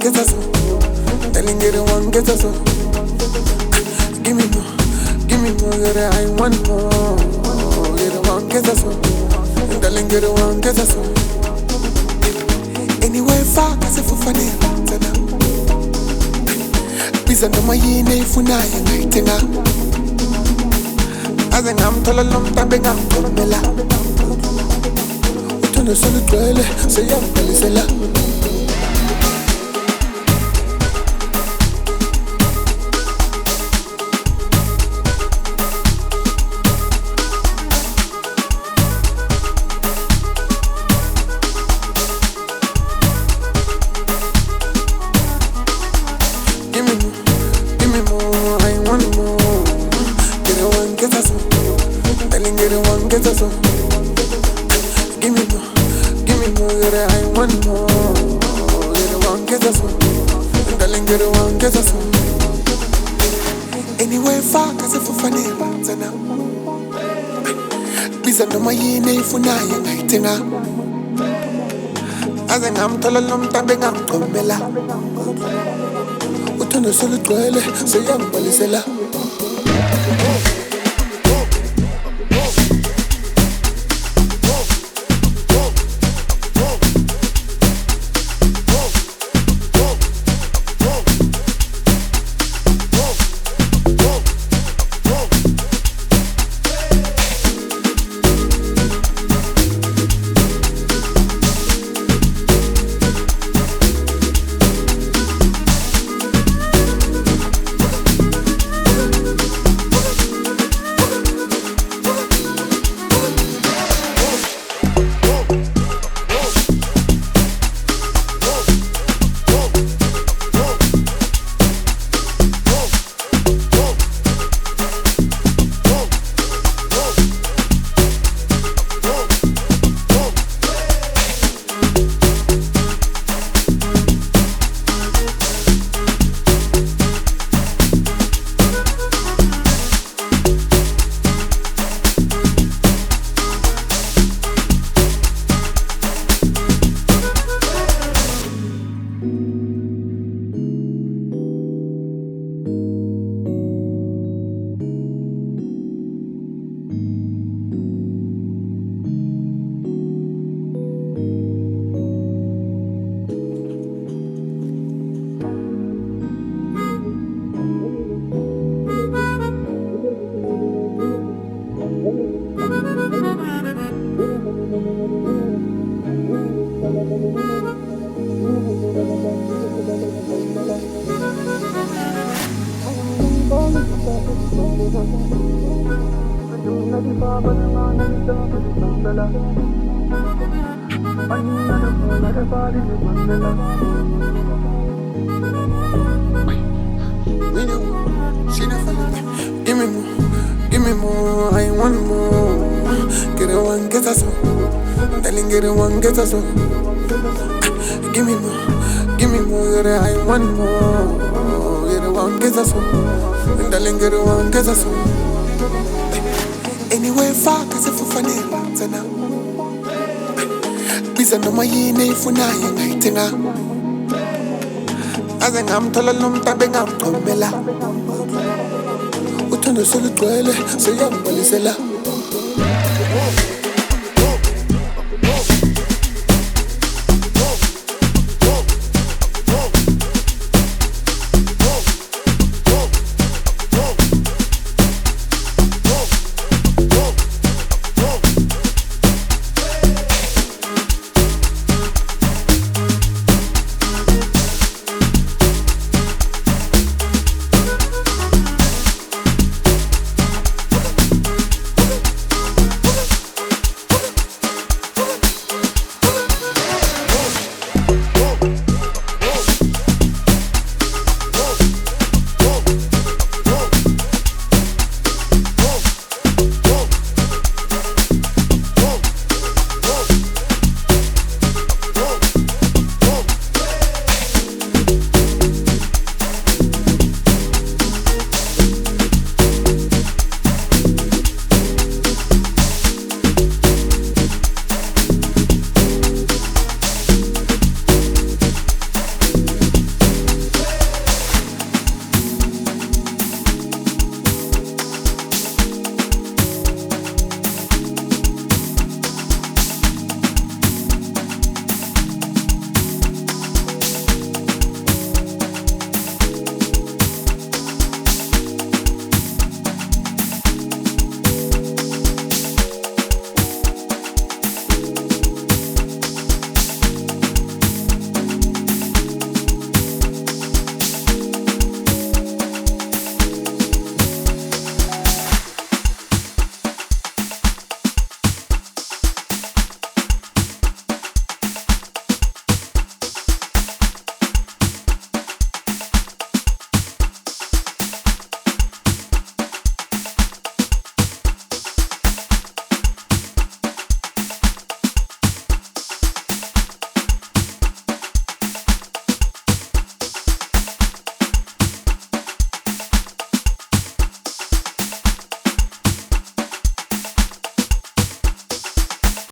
get us on. Darling, you're the one, get us on. Give me more, girl, I want more. You're the one, get us on. Darling, you're the one, get us on. Anyway, far, cause if I never, Biza no mayine ifuna yengaithenga aze ngamthola lo mntambe ngamqomela uthando solugcwele seyangibhalisela Anyway, fuck as if I never Biza no mayine ifuna yengaithenga aze ngamthola lo mntambe ngamqomela uthando solugcwele seyangibhalisela Give me more, I want more. Get a one, get us on. Darling, get a one, get us on. Give me more, girl, I want more. Get a one, get us on. Darling, get a one, get us on. Anyway, fuck, as if I never, Biza no mayine ifuna yengaithenga aze ngamthola lo mntambe ngamqomela uthando solugcwele seyangibhalisela